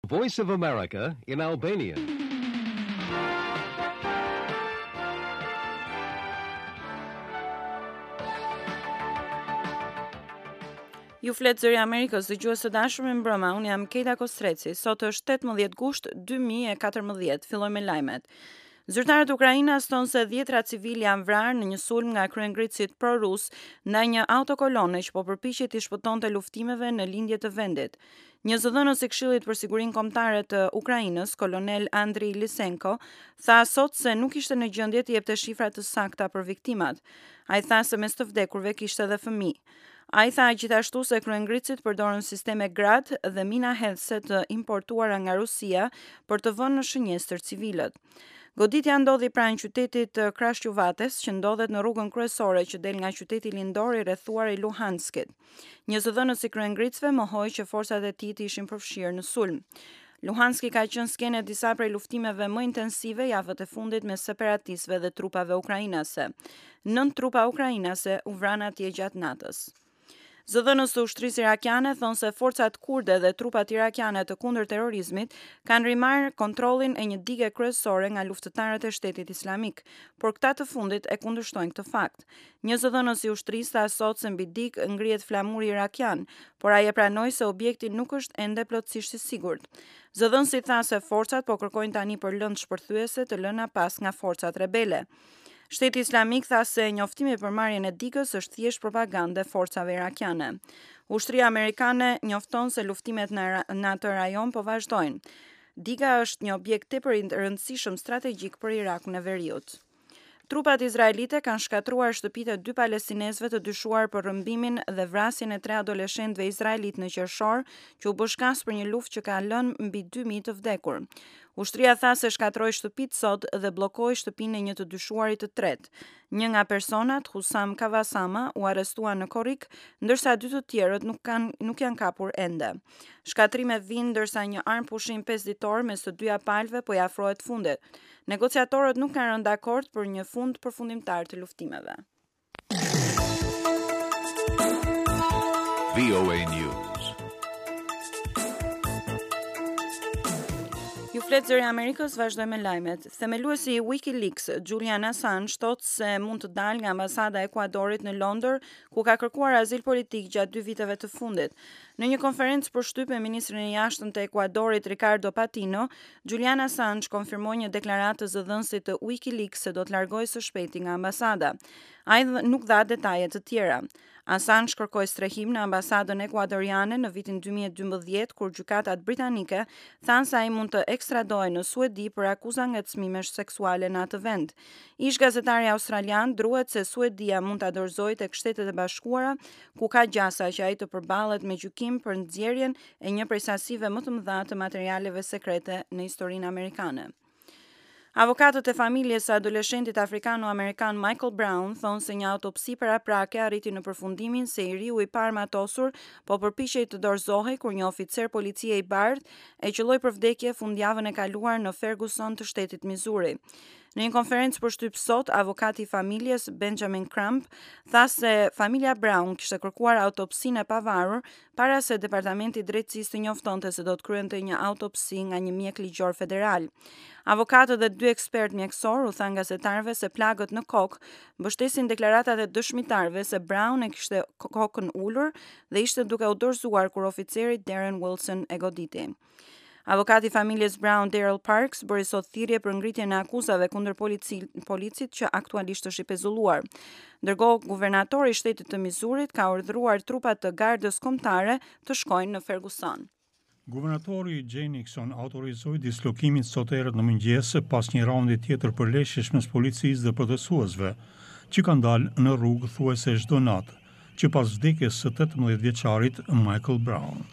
Voice of America in Albanian. Ju flet zëri Amerikës, dëgjues të dashur me mbrëma, unë jam Kejta Kostreci. Sot është 18 gusht 2014, filloj me lajmet. Zyrtarët e Ukrainës thonë se 10 civil janë vrarë në një sulm nga kryengritësit pro-rus ndaj një autokolone që po përpiqej të shpëtonte luftimeve në lindje të vendit. Një zëdhënës i Këshillit për Sigurinë Kombëtare të Ukrainës, kolonel Andriy Lysenko, tha sot se nuk ishte në gjendje të jepte shifra të sakta për viktimat. Ai tha se mes të vdekurve kishte edhe fëmijë. Ai tha gjithashtu se kryengritësit përdorën sisteme grad dhe mina hedhëse të importuara nga Rusia për të vënë në shënjestër civilët. Goditja ndodhi pranë qytetit të Krashqyvates, që ndodhet në rrugën kryesore që del nga qyteti lindor i rrethuar i Luhanskit. Një zëdhënës i kryengritësve mohoi që forcat e tij ishin përfshirë në sulm. Luhanski ka qenë skenë disa prej luftimeve më intensive javët e fundit mes separatistëve dhe trupave ukrainase. 9 trupa ukrainase u vranë atje gjatë natës. Zëdhënës të ushtrisë irakiane thonë se forcat kurde dhe trupat irakiane të kundër terrorizmit kanë rimarrë kontrollin e një dige kryesore nga luftëtarët e Shtetit Islamik, por këta të fundit e kundërshtojnë këtë fakt. Një zëdhënës i ushtrisë tha sot se mbi digë ngrihet flamuri irakian, por ai e pranoi se objekti nuk është ende plotësisht i sigurt. Zëdhënësi tha se forcat po kërkojnë tani për lëndë shpërthyese të lëna pas nga forcat rebele. Shteti Islamik tha se njoftimi për marrjen e digës është thjesht propagandë forcave irakiane. Ushtria amerikane njofton se luftimet në atë rajon po vazhdojnë. Diga është një objekt tepër i rëndësishëm strategjik për Irakun e Veriut. Trupat izraelite kanë shkatruar shtëpitë e 2 palestinezëve të dyshuar për rrëmbimin dhe vrasjen e 3 adoleshentëve izraelit në qershor, që u bë shkas për një luftë që ka lënë mbi 2000 të vdekur. Ushtria tha se shkatroi shtëpitë sot dhe bllokoi shtëpinë e një të dyshuarit të tretë. Një nga personat, Husam Kavasama, u arrestua në korrik, ndërsa 2 të tjerët nuk janë kapur ende. Shkatrimet vijnë ndërsa një armë pushim 5 ditor mes të dyja palëve po i afrohet fundit. Negociatorët nuk kanë rënë dakord për një fund përfundimtar të luftimeve. VOA News. Ju flet zëri Amerikës, vazhdojmë me lajmet. Themeluesi i WikiLeaks, Julian Assange, thotë se mund të dalë nga ambasada e Ekuadorit në Londër, ku ka kërkuar azil politik gjatë 2 viteve të fundit. Në një konferencë për shtyp me ministrin e jashtëm të Ekuadorit Ricardo Patino, Julian Assange konfirmoi një deklaratë të zëdhënësit të WikiLeaks se do të largohej së shpejti nga ambasada. Ai nuk dha detaje të tjera. Assange kërkoi strehim në ambasadën ekuadoriane në vitin 2012, kur gjykatat britanike thanë se ai mund të ekstradohej në Suedi për akuza ngacmimesh seksuale në atë vend. Ish gazetari australian druhet se Suedia mund ta dorëzojë tek Shtetet e Bashkuara, ku ka gjasa që ai të përballet me gjykim për nxjerrjen e një prej sasive më të mëdha të materialeve sekrete në historinë amerikane. Avokatët e familjes së adoleshentit afrikano-amerikan Michael Brown thonë se një autopsi paraprake arriti në përfundimin se i riu i parë matosur po përpiqej të dorëzohej kur një oficer policie i bardhë e qelloi për vdekje fundjavën e kaluar në Ferguson të shtetit Missouri. Në një konferencë për shtyp sot, avokati i familjes Benjamin Crump tha se familja Brown kishte kërkuar autopsinë e pavarur para se Departamenti i Drejtësisë të njoftonte se do të kryente një autopsi nga një mjek ligjor federal. Avokatët dhe 2 ekspertë mjekësor u thanë gazetarëve se plagët në kokë mbështesin deklaratat e dëshmitarëve se Brown e kishte kokën ulur dhe ishte duke u dorëzuar kur oficeri Darren Wilson e goditi. Avokati i familjes Brown, Daryl Parks, bëri sot thirrje për ngritjen e akuzave kundër policit që aktualisht është i pezulluar. Ndërkohë, guvernatori i shtetit të Missourit ka urdhëruar trupat të gardës kombëtare të shkojnë në Ferguson. Guvernatori Jay Nixon autorizoi dislokimin sot erët në mëngjes pas një raundi tjetër përleshjesh mes policisë dhe protestuesve, që kanë dalë në rrugë thuajse çdo natë, që pas vdekjes së 18 vjeçarit Michael Brown.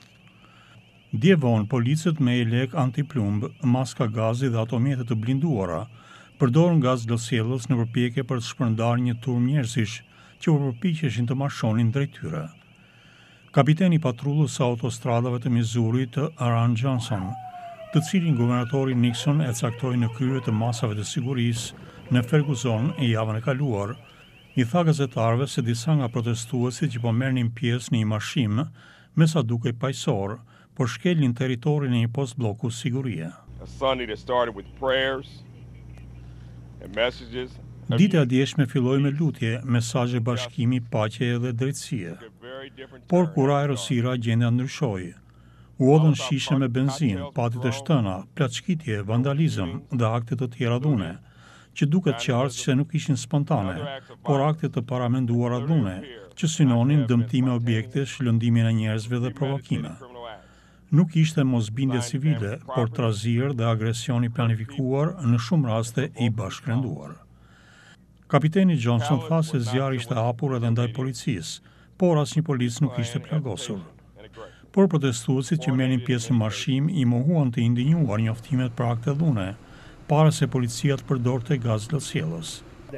Dje vonë, policët me elek antiplumb, maska gazi dhe automjete të blinduara përdorën gaz lësjellës në përpjekje për të shpërndarë një turm njerëzish që u përpiqeshin të mashonin drejt tyre. Kapiteni i patrullës së autostradave të Missourit, Aaron Johnson, të cilin guvernatori Nixon e caktoi në krye të masave të sigurisë në Ferguson e javën e kaluar, i tha gazetarëve se disa nga protestuesit që po merrnin pjesë në një marshim, me sa dukej paqësor, por shkelin territorin e një post-bloku sigurie. A Sunday that started with prayers and messages. Dita e djeshme filloi me lutje, mesazhe bashkimi, paqe dhe drejtësie. Por kur Erosira gjendja ndryshoi. U odhën shishe me benzinë, pati të shtëna, plaçkitje, vandalizëm dhe akte të tjera dhune, që duket qartë se nuk ishin spontane, por akte të paramenduara dhune, që synonin dëmtime objekte, shëlëndimin e njerëzve dhe provokime. Nuk ishte mosbindje civile, por trazirë dhe agresioni planifikuar në shumë raste i bashkërenduar. Kapiteni Johnson tha se zjarri ishte hapur edhe ndaj policisë, por asnjë policë nuk ishte plagosur. Por protestuesit që merrin pjesë në marshim i mohuan të indinjuar njoftimet për akte dhune, para se policia të përdorte gaz lësjellës.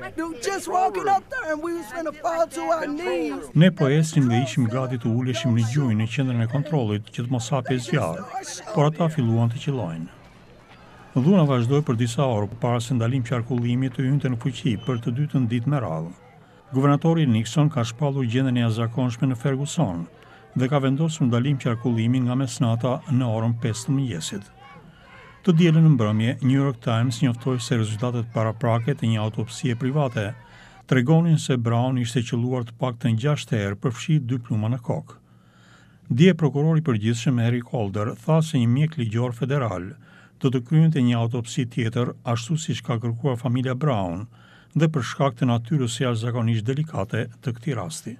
Ne po ecnim dhe ishim gati të uleshim në gjujë në qendrën e kontrollit që të mos hapej zjarr, por ata filluan të qellojnë. Dhuna vazhdoi për disa orë para se ndalim qarkullimi të hynte në fuqi për të dytën ditë me radhë. Guvernatori Nixon ka shpallur gjendjen e jashtëzakonshme në Ferguson dhe ka vendosur ndalim qarkullimi nga mesnata në orën 5 të mëngjesit. Të dielën në mbrëmje, New York Times njoftoi se rezultatet paraprake të një autopsie private tregonin se Brown ishte qelluar të paktën 6 herë për fshi 2 pluma në kokë. Dje prokurori përgjithshëm Eric Holder tha se një mjek ligjor federal do të kryente një autopsi tjetër ashtu siç ka kërkuar familja Brown dhe për shkak të natyrës së jashtëzakonisht delikate të këtij rasti.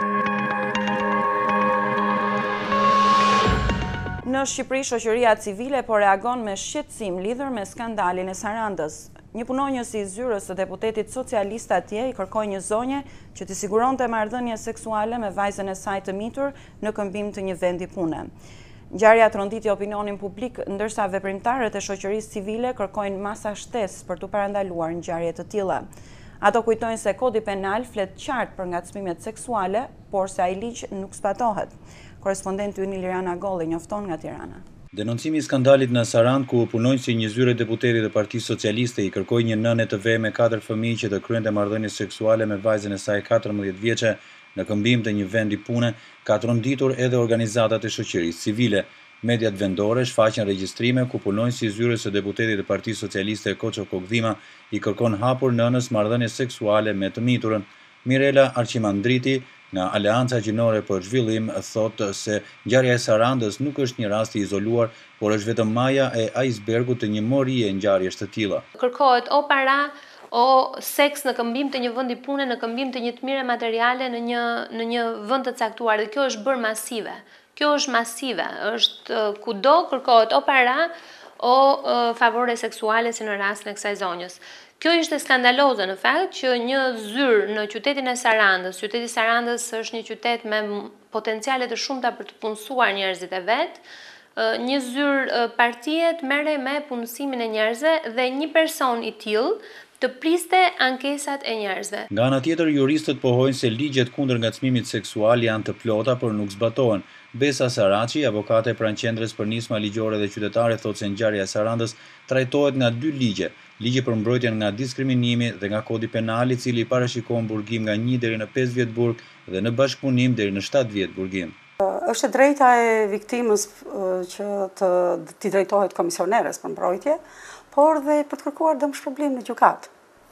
Në Shqipëri, shoqëria civile po reagon me shqetësim lidhur me skandalin e Sarandës. Një punonjës i zyrës së deputetit socialist atje i kërkoi një zonje që t'i siguronte marrëdhënie seksuale me vajzën e saj të mitur në këmbim të një vendi pune. Ngjarja tronditi opinionin publik, ndërsa veprimtarët e shoqërisë civile kërkojnë masa shtesë për t'u parandaluar ngjarje të tilla. Ato kujtojnë se kodi penal flet qartë për ngacmimet seksuale, por se ai ligj nuk zbatohet. Korrespondenti ynë Liriana Golli njofton nga Tirana. Denoncimi i skandalit në Sarandë, ku punonjësi një zyre deputetit të Partisë Socialiste i kërkoi një nënë të vejë me 4 fëmijë që të kryente marrëdhënie seksuale me vajzën e saj 14 vjeçe në këmbim të një vendi pune, ka tronditur edhe organizatat e shoqërisë civile. Mediat vendore shfaqen regjistrime ku punonjësi i zyrës së deputetit të Partisë Socialiste Koço Kokdhima i kërkon hapur nënës marrëdhënie seksuale me të miturën. Mirela Arqimandriti nga Aleanca Gjinore për Zhvillim thotë se ngjarja e Sarandës nuk është një rast i izoluar, por është vetëm maja e icebergut të një morie ngjarjesh të tilla. Kërkohet o para o seks në këmbim të një vendi pune, në këmbim të një tmire materiale në një vend të caktuar, dhe kjo është bërë masive. Kjo është masive, është kudo kërkohet o para o favore seksuale si në rastin e kësaj zonjës. Kjo ishte skandaloze në fakt që një zyrë në qytetin e Sarandës, qyteti i Sarandës është një qytet me potenciale të shumta për të punësuar njerëzit e vet, një zyrë partiet merrej me punësimin e njerëzve dhe një person i tillë të priste ankesat e njerëzve. Nga ana tjetër, juristët pohojnë se ligjet kundër ngacmimit seksual janë të plota, por nuk zbatohen. Besa Saraçi, avokate pranë qendrës për nisma ligjore dhe qytetare, thotë se ngjarja e Sarandës trajtohet nga 2 ligje. Ligji për mbrojtjen nga diskriminimi dhe nga kodi penal, i cili parashikon burgim nga 1 deri në 5 vjet burg dhe në bashkëpunim deri në 7 vjet burgim. Është drejta e viktimës që t'i drejtohet komisioneres për mbrojtje, por dhe për të kërkuar dëmshpërblim në gjykatë.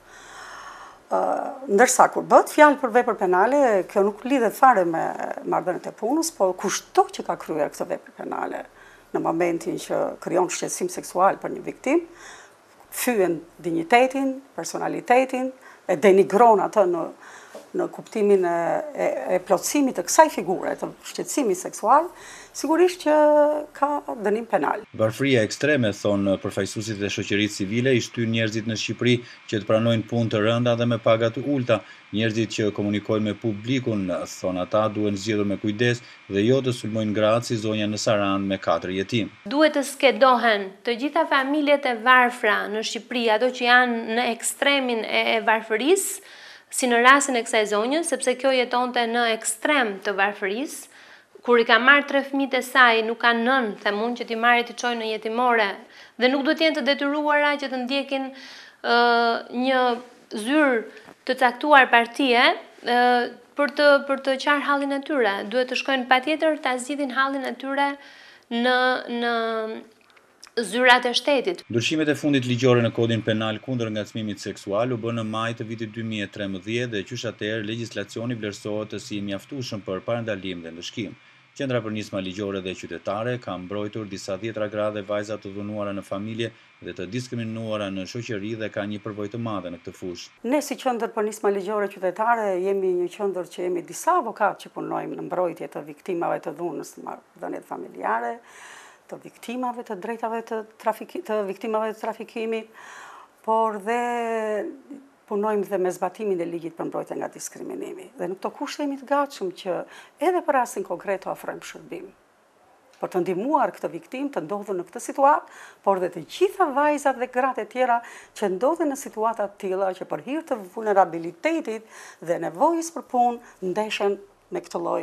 Ndërsa kur bëhet fjalë për vepër penale, kjo nuk lidhet fare me marrëdhëniet e punës, por kushto që ka kryer këtë vepër penale në momentin që krijon shqetësim seksual për një viktim, fyen dinjitetin, personalitetin, e denigron atë në kuptimin e plotësimit të kësaj figure të shqetësimit seksual, sigurisht që ka dënim penal. Varfëria ekstreme, thonë përfaqësuesit e shoqërisë civile, i shtyn njerëzit në Shqipëri që të pranojnë punë të rënda dhe me paga të ulta. Njerëzit që komunikojnë me publikun, thonë ata, duhen zgjedhur me kujdes dhe jo të sulmojnë gratë si zonja në Sarandë me 4 jetim. Duhet të skedohen të gjitha familjet e varfra në Shqipëri, ato që janë në ekstremin e varfërisë, si në rastin e kësaj zonjës, sepse kjo jetonte në ekstrem të varfërisë, kur i ka marrë 3 fëmijët e saj, nuk ka nën, themun që t'i marrë t'i çojnë në jetimore, dhe nuk do t'jenë të detyruara që të ndjekin një zyrë të caktuar partie për të qarë hallin e tyre. Duhet të shkojnë patjetër ta zgjidhin hallin e tyre në zyrat e shtetit. Ndryshimet e fundit ligjore në kodin penal kundër ngacmimit seksual u bën në maj të vitit 2013 dhe qysh atëherë legjislacioni vlerësohet si i mjaftueshëm për parandalim dhe ndëshkim. Qendra për Nisma Ligjore dhe Qytetare ka mbrojtur disa dhjetra gra dhe vajza të dhunuara në familje dhe të diskriminuara në shoqëri dhe ka një përvojë të madhe në këtë fushë. Ne si Qendër për Nisma Ligjore Qytetare jemi një qendër që jemi disa avokatë që punojmë në mbrojtje të viktimave të dhunës, të marrëdhënieve familjare, të viktimave të drejtave të viktimave të trafikimit, por dhe punojmë dhe me zbatimin e ligjit për mbrojtje nga diskriminimi. Dhe në këto kushte jemi të gatshëm që edhe për rastin konkret të ofrojmë shërbim. Por të ndihmuar këtë viktim të ndodhur në këtë situatë, por dhe të gjitha vajzat dhe gratë e tjera që ndodhen në situata të tilla që për hir të vulnerabilitetit dhe nevojës për punë ndeshen me këtë lloj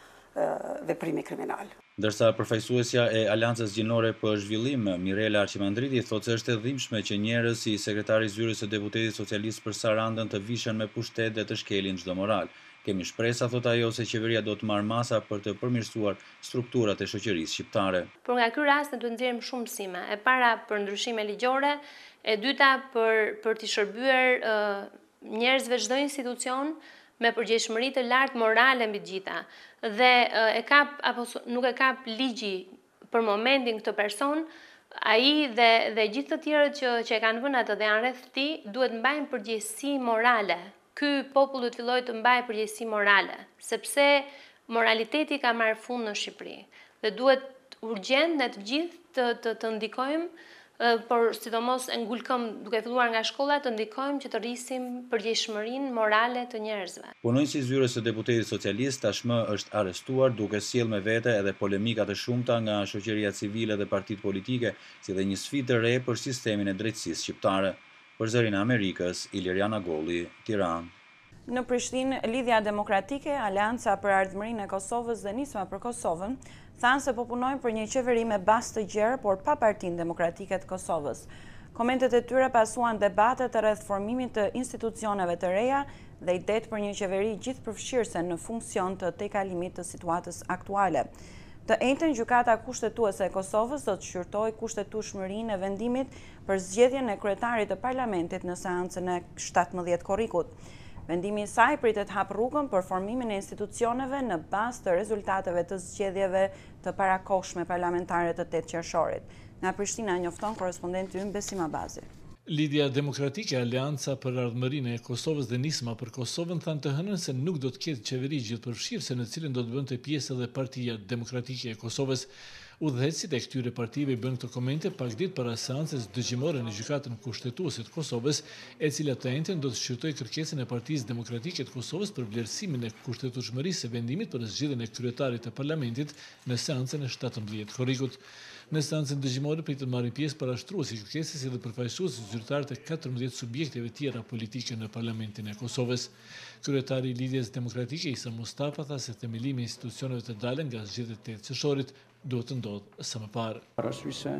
veprimi kriminal. Ndërsa përfaqësuesja e Aleancës Gjinore për Zhvillim, Mirela Arqimandriti, thotë se është e dhimbshme që njerëz si sekretari i zyrës së deputetit socialist për Sarandën të vishen me pushtet dhe të shkelin çdo moral. Kemi shpresa, thot ajo, se qeveria do të marrë masa për të përmirësuar strukturat e shoqërisë shqiptare. Por nga ky rast ne duhet nxjerrim shumë mësime. E para për ndryshime ligjore, e dyta për të shërbyer njerëzve çdo institucion me përgjegjësimë të lartë morale mbi të gjitha. Dhe nuk e kap ligji për momentin këtë person, ai dhe gjithë të tjerët që e kanë vënë atë dhe janë rreth tij duhet mbajnë përgjegjësi morale. Ky popull duhet fillojë të mbajë përgjegjësi morale, sepse moraliteti ka marrë fund në Shqipëri dhe duhet urgjent ne të gjithë të ndikojmë, por sidomos e ngulkëm duke filluar nga shkolla të ndikojmë që të rrisim përgjegjësinë morale të njerëzve. Punonjësi i zyrës së deputetit socialist tashmë është arrestuar duke sjellë me vete edhe polemika të shumta nga shoqëria civile dhe partitë politike, si dhe një sfidë të re për sistemin e drejtësisë shqiptare. Për Zërin e Amerikës, Iliriana Golli, Tiranë. Në Prishtinë, Lidhja Demokratike, Aleanca për Ardhmërinë e Kosovës dhe Nisma për Kosovën thanë se po punojnë për një qeveri me bazë të gjerë, por pa Partinë Demokratike të Kosovës. Komentet e tyre pasuan debatet rreth formimit të institucioneve të reja dhe idetë për një qeveri gjithëpërfshirëse në funksion të tejkalimit të situatës aktuale. Të njëjtën gjykata kushtetuese e Kosovës do të shqyrtojë kushtetueshmërinë e vendimit për zgjedhjen e kryetarit të parlamentit në seancën e 17 korrikut. Vendimi i saj pritet hap rrugën për formimin e institucioneve në bazë të rezultateve të zgjedhjeve të parakohshme parlamentare të 8 qershorit. Nga Prishtina njofton korrespondenti ynë Besim Abazi. Lidhja Demokratike, Aleanca për Ardhmërinë e Kosovës dhe Nisma për Kosovën thanë të hënën se nuk do të ketë qeveri gjithëpërfshirëse në cilën do të bënte pjesë edhe Partia Demokratike e Kosovës. Udhëheqësit e këtyre partive i bën këto komente pak ditë para seancës dëgjimore në gjykatën kushtetuese të Kosovës, e cila të njëjtën do të shqyrtojë kërkesën e Partisë Demokratike të Kosovës për vlerësimin e kushtetueshmërisë së vendimit për zgjedhjen e kryetarit të parlamentit në seancën e 17 korrikut. Në seancën dëgjimore pritet marrin pjesë parashtruesi i kërkesës si dhe përfaqësues zyrtarë të 14 subjekteve tjera politike në parlamentin e Kosovës. Kryetari i Lidhjes Demokratike Isa Mustafa tha se themelimi i institucioneve të dalën nga zgjedhjet e 8 qershorit duhet të ndodhë së më parë. Parasysh se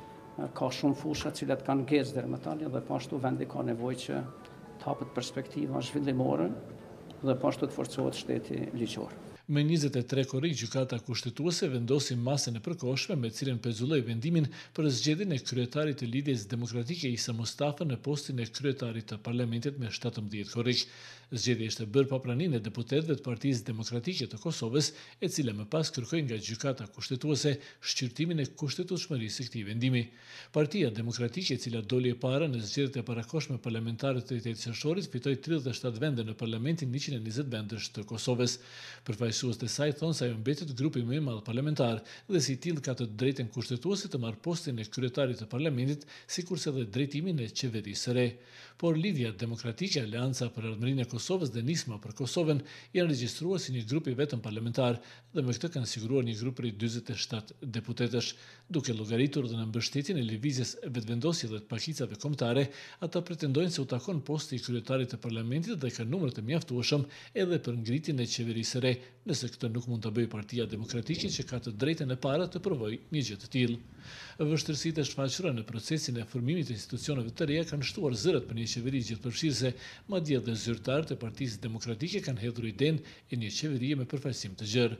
ka shumë fusha të cilat kanë ngecë deri më tani dhe po ashtu vendi ka nevojë që të hapet perspektiva zhvillimore dhe po ashtu të forcohet shteti ligjor. Me 23 korrik, gjykata kushtetuese vendosi masën e përkohshme me cilën pezulloi vendimin për zgjedhjen e kryetarit të Lidhjes Demokratike Isa Mustafa në postin e kryetarit të parlamentit me 17 korrik. Zgjedhja ishte bërë pa praninë e deputetëve të Partisë Demokratike të Kosovës, e cila më pas kërkoi nga gjykata kushtetuese shqyrtimin e kushtetueshmërisë së këtij vendimi. Partia Demokratike, e cila doli e para në zgjedhjet e parakohshme parlamentare të 8 qershorit, fitoi 37 vende në parlamentin 120 vendesh të Kosovës. Përfaqësuesit e saj thonë se ajo mbetet grupi më i madh parlamentar dhe si tillë ka të drejtën kushtetuese të marrë postin e kryetarit të parlamentit, sikurse edhe drejtimin e qeverisë së re. Por Lidhja Demokratike, Aleanca për Ardhmërinë e Kosovës dhe Nisma për Kosovën janë regjistruar si një grup i vetëm parlamentar dhe me këtë kanë siguruar një grup prej 47 deputetësh. Duke llogaritur dhe në mbështetjen e lëvizjes vetvendosje dhe të pakicave kombëtare, ata pretendojnë se u takon posti i kryetarit të parlamentit dhe kanë numër të mjaftueshëm edhe për ngritjen e qeverisë së re, nëse këtë nuk mund ta bëjë Partia Demokratike që ka të drejtën e parë të provojë një gjë të tillë. Vështirësitë e shfaqura në procesin e formimit të institucioneve të reja kanë shtuar zërat për një qeveri gjithëpërfshirëse, madje edhe zyrtarët e Partisë Demokratike kanë hedhur idenë e një qeverie me përfaqësim të gjerë.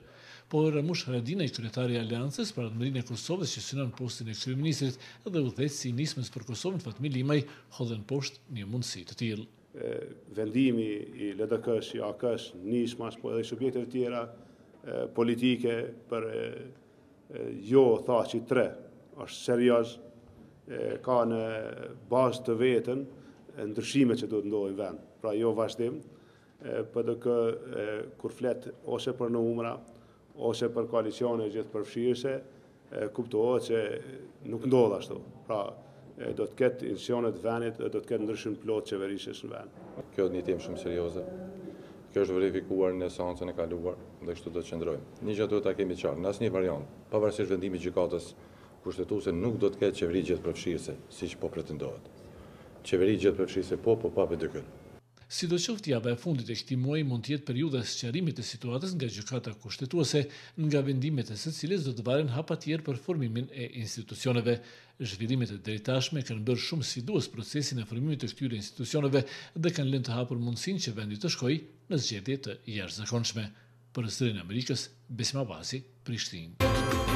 por Ramush Haradinaj, kryetari i Aleancës për Ardhmërinë e Kosovës që synon postin e kryeministrit dhe udhëheqësi i nismës për Kosovën Fatmir Limaj hodhen poshtë një mundësi të tillë. Vendimi i LDK-s, i AK-s, nismas, po edhe subjekte të tjera politike për jo thaçi 3 është serioz, ka në bazë të vetën ndryshimet që do të ndodhin në vend. Pra jo vazhdim, PDK kur flet ose për numra, ose për koalicione gjithëpërfshirëse, kuptohet që nuk ndodh ashtu. Pra do të ketë institucionet vendit dhe do të ketë ndryshim plot qeverisjes në vend. Kjo është një temë shumë serioze. Kjo është verifikuar në seancën e kaluar dhe kështu do të qëndrojmë. Një gjë duhet ta kemi qartë, në asnjë variant, pavarësisht vendimit të gjykatës kushtetuese, nuk do të ketë qeveri gjithëpërfshirëse, siç po pretendohet. Qeveri gjithëpërfshirëse po pa PDK. Sidoqoftë java e fundit e këtij muaji mund të jetë periudha e sqarimit të situatës nga gjykata kushtetuese, nga vendimet e secilës do të varen hapa të tjerë për formimin e institucioneve. Zhvillimet e drejtashme kanë bërë shumë sfidues procesin e formimit të këtyre institucioneve dhe kanë lënë të hapur mundësinë që vendi të shkojë në zgjedhje të jashtëzakonshme. Për Zërin e Amerikës, Besim Abasi, Prishtinë.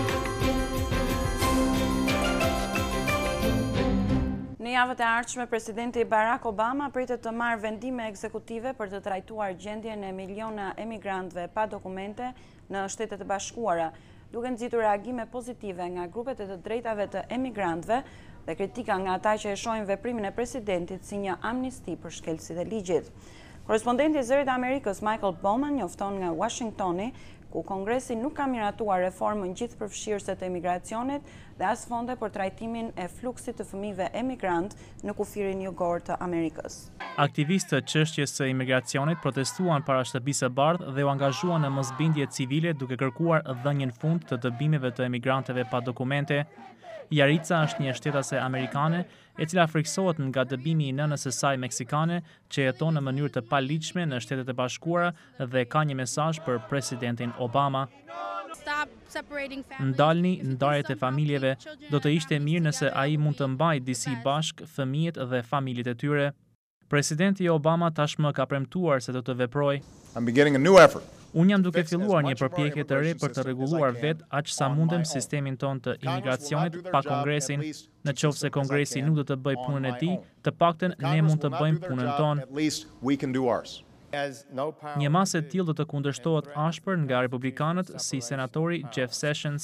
Në javët e ardhshme, presidenti Barack Obama pritet të marrë vendime ekzekutive për të trajtuar gjendjen e miliona emigrantëve pa dokumente në Shtetet e Bashkuara, duke nxitur reagime pozitive nga grupet e të drejtave të emigrantëve dhe kritika nga ata që e shohin veprimin e presidentit si një amnisti për shkelësit e ligjit. Korrespondenti i Zërit të Amerikës Michael Bowman njofton nga Washingtoni ku Kongresi nuk ka miratuar reformën gjithëpërfshirëse të emigracionit dhe as fonde për trajtimin e fluksit të fëmijëve emigrant në kufirin jugor të Amerikës. Aktivistët të çështjes së imigracionit protestuan para shtëpisë së bardhë dhe u angazhuan në mosbindje civile duke kërkuar dhënien fund të dëbimeve të emigrantëve pa dokumente. Jarica është një shtetase amerikane e cila friksohet nga dëbimi i nënës së saj meksikane që jeton në mënyrë të paligjshme në Shtetet e Bashkuara dhe ka një mesazh për presidentin Obama. Ndalni ndarjet e familjeve, do të ishte mirë nëse ai mund të mbajë disi bashk fëmijët dhe familjet e tyre. Presidenti Obama tashmë ka premtuar se do të veprojë. Unë jam duke filluar një përpjekje të re për të rregulluar vetë aq sa mundem sistemin ton të imigracionit pa Kongresin. Në qoftë se Kongresi nuk do të bëjë punën e tij, të paktën ne mund të bëjmë punën tonë. Një masë e tillë do të kundërshtohet ashpër nga republikanët si senatori Jeff Sessions.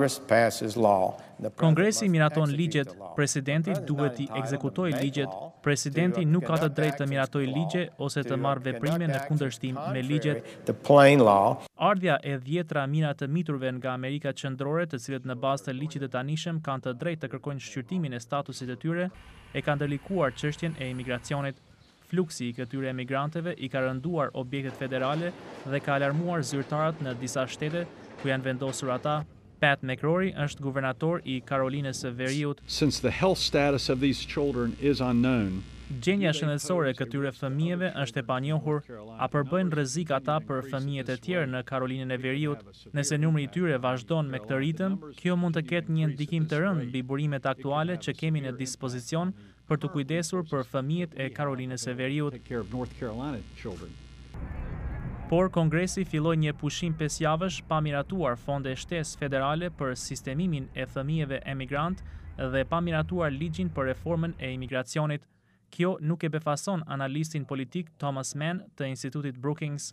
Kongresi miraton ligjet, presidenti duhet i ekzekutojë ligjet. Presidenti nuk ka të drejtë të miratojë ligje ose të marrë veprime në kundërshtim me ligjet. Ardhja e 10 mijëra të miturve nga Amerika Qendrore, të cilët në bazë të ligjit të tanishëm kanë të drejtë të kërkojnë shqyrtimin e statusit të tyre, e kanë ndërlikuar çështjen e imigracionit. Fluksi i këtyre emigranteve i ka rënduar objektet federale dhe ka alarmuar zyrtarët në disa shtete ku janë vendosur ata. Pat McCrory është guvernator i Karolinës së Veriut. Since the health status of these children is unknown, gjendja shëndetësore e këtyre fëmijëve është e panjohur, a përbëjnë rrezik ata për fëmijët e tjerë në Karolinën e Veriut. Nëse numri i tyre vazhdon me këtë ritëm, kjo mund të ketë një ndikim të rëndë mbi burimet aktuale që kemi në dispozicion për të kujdesur për fëmijët e Karolinës së Veriut. Por Kongresi filloi një pushim 5 javësh pa miratuar fonde shtesë federale për sistemimin e fëmijëve emigrant dhe pa miratuar ligjin për reformën e imigracionit. Kjo nuk e befason analistin politik Thomas Mann të Institutit Brookings.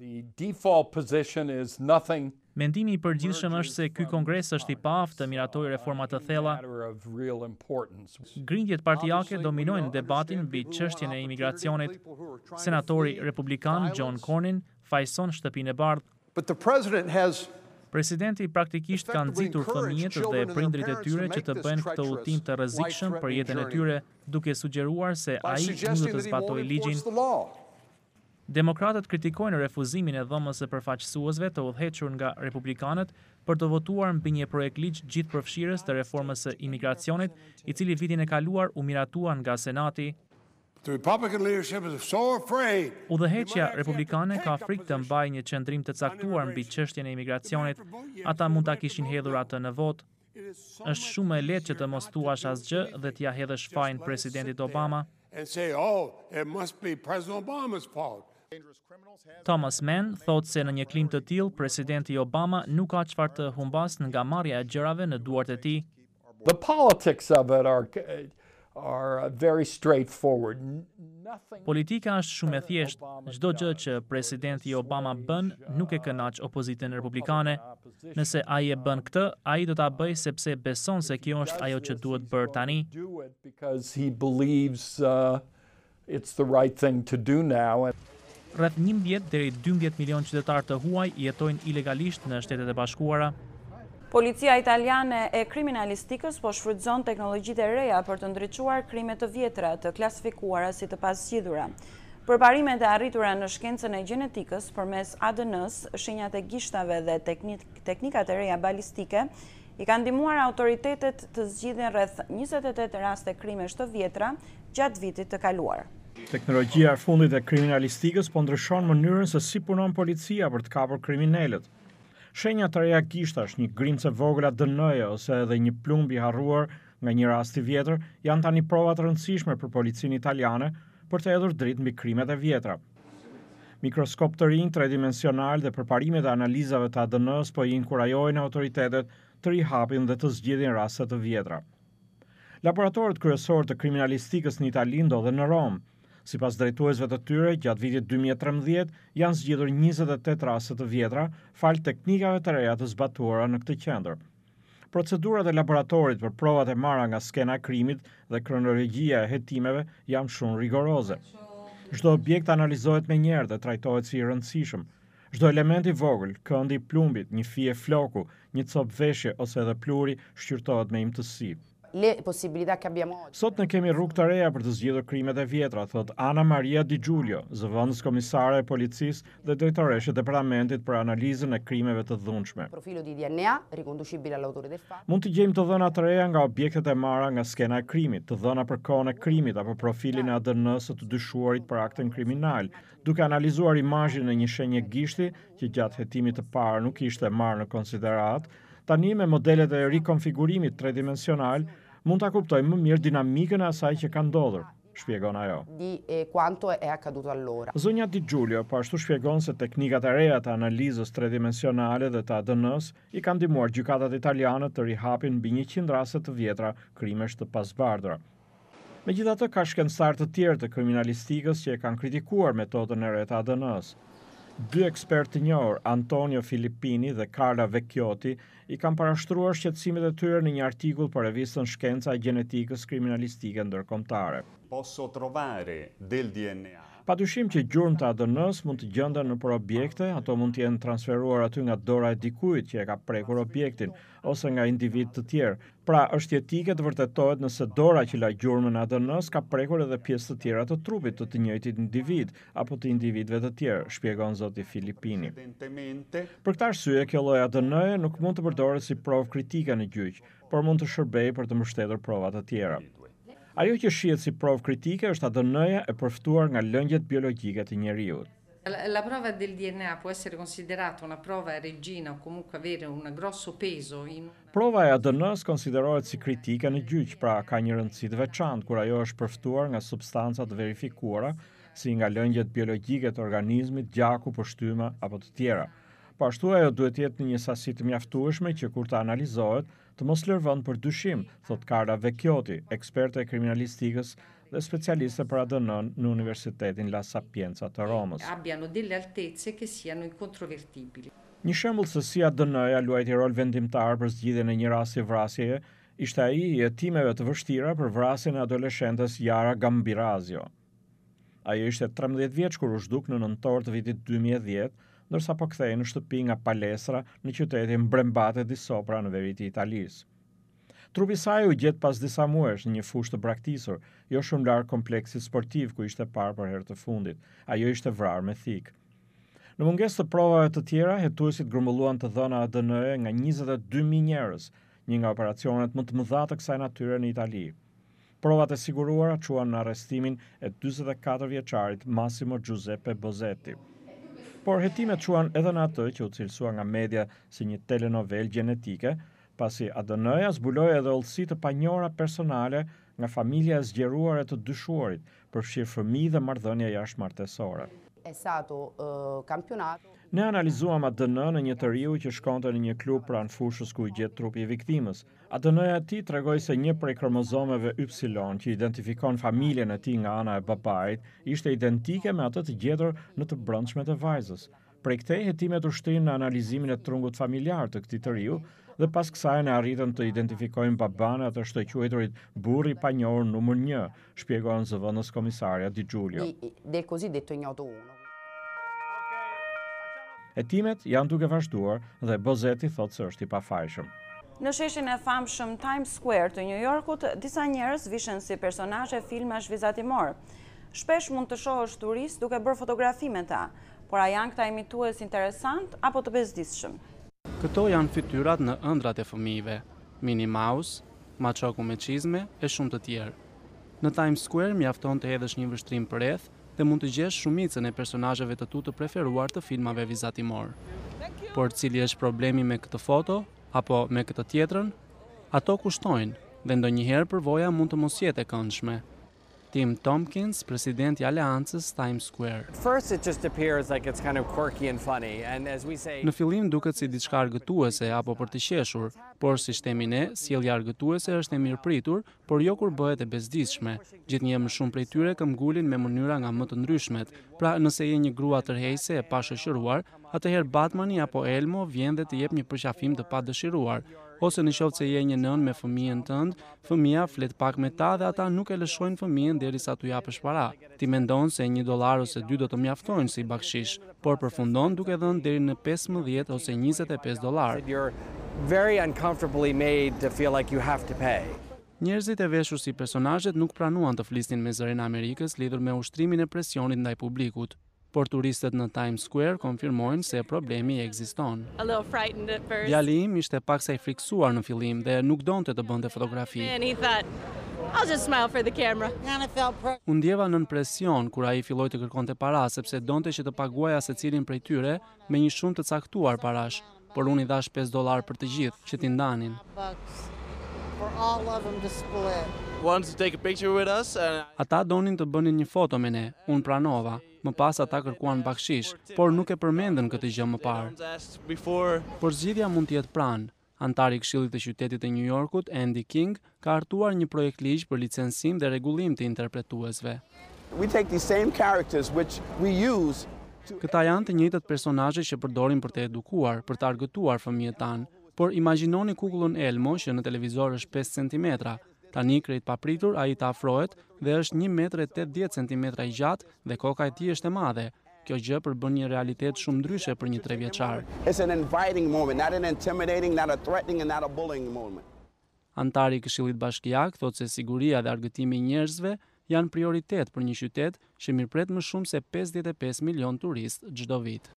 Mendimi i përgjithshëm është se ky Kongres është i paaftë të miratojë reforma të thella. Grindjet partijake dominojnë debatin mbi çështjen e imigracionit. Senatori republikan John Cornyn fajson shtëpinë e bardhë. Presidenti praktikisht ka nxitur fëmijët dhe prindrit e tyre që të bëjnë këtë udhtim të rrezikshëm për jetën e tyre, duke sugjeruar se ai nuk do të zbatojë ligjin. Demokratët kritikojnë refuzimin e dhomës së përfaqësuesve të udhëhequr nga republikanët për të votuar mbi një projekt ligj gjithëpërfshirës të reformës së imigracionit, i cili vitin e kaluar u miratua nga Senati. Udhëheqja republikane ka frikë të mbajë një qendrim të caktuar mbi çështjen e imigracionit. Ata mund ta kishin hedhur atë në votë. Është shumë e lehtë që të mos thuash asgjë dhe t'ia hedhësh fajin presidentit Obama. Thomas Mann thot se në një klim të tillë presidenti Obama nuk ka çfarë të humbas nga marrja e gjërave në duart e tij. The politics of it are very straightforward. Politika është shumë e thjeshtë. Çdo gjë që presidenti Obama bën nuk e kënaq opozitën republikane. Nëse ai e bën këtë, ai do ta bëjë sepse beson se kjo është ajo që duhet bërë tani. Because he believes it's the right thing to do now. Rreth 11 deri 12 milion qytetarë të huaj jetojnë ilegalisht në Shtetet e Bashkuara. Policia italiane e kriminalistikës po shfrytëzon teknologjitë e reja për të ndriçuar krime të vjetra të klasifikuara si të pazgjidhura. Përparimet e arritura në shkencën e gjenetikës përmes ADN-s, shenjat e gishtave dhe teknikat e reja balistike i kanë ndihmuar autoritetet të zgjidhin rreth 28 raste krimesh të vjetra gjatë vitit të kaluar. Teknologjia e fundit e kriminalistikës po ndryshon mënyrën se si punon policia për të kapur kriminalët. Shenja të reja gishtash, një grimcë e vogël ADN-je ose edhe një plumb i harruar nga një rast i vjetër janë tani prova të rëndësishme për policinë italiane për të hedhur dritë mbi krimet e vjetra. Mikroskop të rinj tridimensional dhe përparimet e analizave të ADN-s po i inkurajojnë autoritetet të rihapin dhe të zgjidhin raste të vjetra. Laboratorët kryesorë të kriminalistikës në Itali ndodhen në Rom. Sipas drejtuesve të tyre, gjatë vitit 2013 janë zgjedhur 28 raste të vjetra fal teknikave të reja të zbatuara në këtë qendër. Procedurat e laboratorit për provat e marra nga skena e krimit dhe kronologjia e hetimeve janë shumë rigoroze. Çdo objekt analizohet me njerë dhe trajtohet si i rëndësishëm. Çdo element i vogël, këndi i plumbit, një fije floku, një copë veshje ose edhe pluri shqyrtohet me imtësi. Sot ne kemi rrugë të reja për të zgjidhur krimet e vjetra, thot Ana Maria Di Giulio, zëvendës komisare e policisë dhe drejtoreshe e departamentit për analizën e krimeve të dhunshme. Mund të gjejmë të dhëna të reja nga objektet e marra nga skena e krimit, të dhëna për kohën e krimit apo profilin e ADN-s të dyshuarit për aktin kriminal, duke analizuar imazhin e një shenje gishti që gjatë hetimit të parë nuk ishte marrë në konsiderat. Tani me modelet e rikonfigurimit tridimensional mund ta kuptojmë më mirë dinamikën e asaj që ka ndodhur, shpjegon ajo. Zonja Di Giulio po ashtu shpjegon se teknikat e reja të analizës tridimensionale dhe të ADN-s i kanë ndihmuar gjykatat italiane të rihapin mbi 100 raste të vjetra krimesh të pazbardhura. Megjithatë, ka shkencëtar të tjerë të kriminalistikës që e kanë kritikuar metodën e re të ADN-s. 2 ekspertë të njohur, Antonio Filippini dhe Carla Vecchiotti, i kanë parashtruar shqetësimet e tyre në një artikull për revistën Shkenca e Gjenetikës Kriminalistike Ndërkombëtare. Padyshim që gjurmë të ADN-s mund të gjenden nëpër objekte, ato mund të jenë transferuar aty nga dora e dikujt që e ka prekur objektin, ose nga individ të tjerë. Pra, është jetike të vërtetohet nëse dora që la gjurmën e ADN-s ka prekur edhe pjesë të tjera të trupit të të njëjtit individ apo të individëve të tjerë, shpjegon zoti Filippini. Për këtë arsye, kjo lloj ADN-je nuk mund të përdoret si provë kritike në gjyq, por mund të shërbejë për të mbështetur prova të tjera. Ajo që shihet si provë kritike është ADN-ja e përftuar nga lëngjet biologjike të njeriut. La prova del DNA può essere considerata una prova regina o comunque avere un grosso peso in... Prova e ADN-s konsiderohet si kritike në gjyq, pra ka një rëndësi të veçantë kur ajo është përftuar nga substanca të verifikuara, si nga lëngjet biologjike të organizmit, gjaku, poshtyma apo të tjera. Po ashtu ajo duhet të jetë në një sasi të mjaftueshme që kur të analizohet, të mos lërvon për dyshim, thot Carla Vecchiotti, eksperte e kriminalistikës dhe specialiste për ADN në Universitetin La Sapienza të Romës. Abbiano delle altezze che siano incontrovertibili. Një shembull se si ADN-ja luajti rol vendimtar për zgjidhjen e një rasti vrasjeje, ishte ai i hetimeve të vështira për vrasjen e adoleshentes Yara Gambirazio. Ajo ishte 13 vjeç kur u zhduk në nëntor të vitit 2010, ndërsa po kthehej në shtëpi nga palestra në qytetin Brembate di Sopra në veri të Italisë. Trupi i saj u gjet pas disa muajsh në një fushë të braktisur, jo shumë larg kompleksit sportiv ku ishte parë për herë të fundit. Ajo ishte vrarë me thik. Në mungesë të provave të tjera, hetuesit grumbulluan të dhëna ADN-je nga 22.000 njerëz, një nga operacionet më të mëdha të kësaj natyre në Itali. Provat e siguruara çuan në arrestimin e 44 vjeçarit Massimo Giuseppe Bosetti. Por hetimet çuan edhe në atë që u cilësua nga media si një telenovel gjenetike, pasi ADN-ja zbuloi edhe hollësi të panjohura personale nga familja e zgjeruar e të dyshuarit, përfshirë fëmijë dhe marrëdhënie jashtëmartësore. Ne analizuam ADN në një të riu që shkonte në një klub pranë fushës ku i gjet trupi i viktimës. ADN-ja e tij tregoi se një prej kromozomeve Y që identifikon familjen e tij nga ana e babait ishte identike me atë të gjetur në të brendshmet e vajzës. Prej këtej hetimet ushtrin në analizimin e trungut familjar të këtij të riu dhe pas kësaj ne arritën të identifikojmë baban e atë të quajturit burri pa njohur numër 1, shpjegon zëvendës komisarja Di Giulio. Del cosiddetto ignoto 1. Hetimet janë duke vazhduar dhe Bozeti thotë se është i pafajshëm. Në sheshin e famshëm Times Square të New Yorkut, disa njerëz vishen si personazhe filmash vizatimor. Shpesh mund të shohësh turist duke bërë fotografi me ta, por a janë këta imitues interesant apo të bezdisshëm? Këto janë fytyrat në ëndrat e fëmijëve, Minnie Mouse, Maçoku me çizme e shumë të tjerë. Në Times Square mjafton të hedhësh një vështrim përreth dhe mund të gjesh shumicën e personazheve të tu të preferuar të filmave vizatimor. Por cili është problemi me këtë foto apo me këtë tjetrën? Ato kushtojnë dhe ndonjëherë përvoja mund të mos jetë e këndshme. Tim Tompkins, presidenti i Aleancës Times Square. Në fillim duket si diçka argëtuese apo për të qeshur, por si themi ne, sjellja argëtuese është e mirëpritur, por jo kur bëhet e bezdisshme. Gjithnjë më shumë prej tyre këmbgulin me mënyra nga më të ndryshmet. Pra, nëse je një grua tërheqëse e pashoqëruar, atëherë Batmani apo Elmo vjen dhe të jep një përqafim të padëshiruar. Ose në qoftë se je një nën me fëmijën tënd, fëmia flet pak me ta dhe ata nuk e lëshojnë fëmijën derisa t'u japësh para. Ti mendon se $1 ose 2 do të mjaftojnë si bakshish, por përfundon duke dhënë deri në $15 ose $25. Njerëzit e veshur si personazhet nuk pranuan të flisnin me zërin e Amerikës lidhur me ushtrimin e presionit ndaj publikut. Por turistët në Times Square konfirmojnë se problemi ekziston. Djali im ishte paksa i friksuar në fillim dhe nuk donte të bënte fotografi. Unë ndjeva nën presion kur ai filloi të kërkonte para sepse donte që të paguaja secilin prej tyre me një shumë të caktuar parash, por unë i dhash $5 për të gjithë që t'i ndanin. Ata donin të bënin një foto me ne, unë pranova. Më pas ata kërkuan bakshish, por nuk e përmendën këtë gjë më parë. Por zgjidhja mund të jetë pranë. Antari i Këshillit të Qytetit të New Yorkut, Andy King, ka hartuar një projekt ligj për licencim dhe rregullim të interpretuesve. Këta janë të njëjtët personazhe që përdorin për të edukuar, për të argëtuar fëmijët tanë. Por imagjinoni kukullën Elmo që në televizor është 5 cm. Tani krejt papritur ai të afrohet dhe është 1,80 cm i gjatë dhe koka e tij është e madhe. Kjo gjë përbën një realitet shumë ndryshe për një 3 vjeçar. Antari i Këshillit Bashkiak thotë se siguria dhe argëtimi i njerëzve janë prioritet për një qytet që mirëpret më shumë se 55 milion turist çdo vit.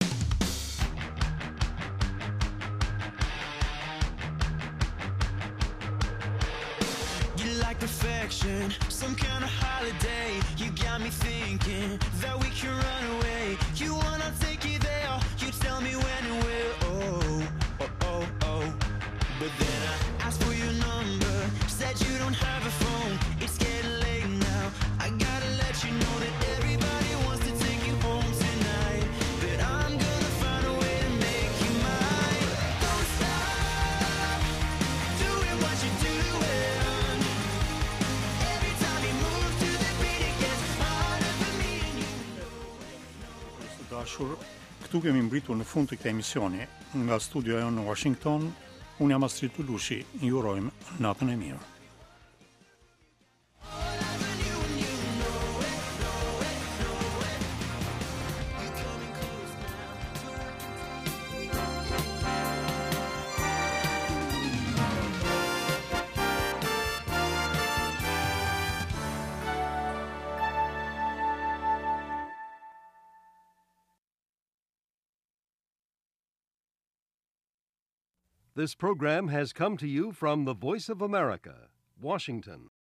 Perfection, some kind of holiday. You got me thinking that we can run away. You wanna take you there, you tell me when and where. Oh. But then I asked for your number, said you don't have a phone. It's getting late now, I gotta let you know that everybody wants to take you home tonight. But I'm gonna find a way to make you mine. Don't stop doing what you're doing. Këtu kemi mbritur në fund të këtij emisioni. Nga studioja në Washington, unë jam Astrid Tulushi, ju urojmë natën e mirë. This program has come to you from the Voice of America, Washington.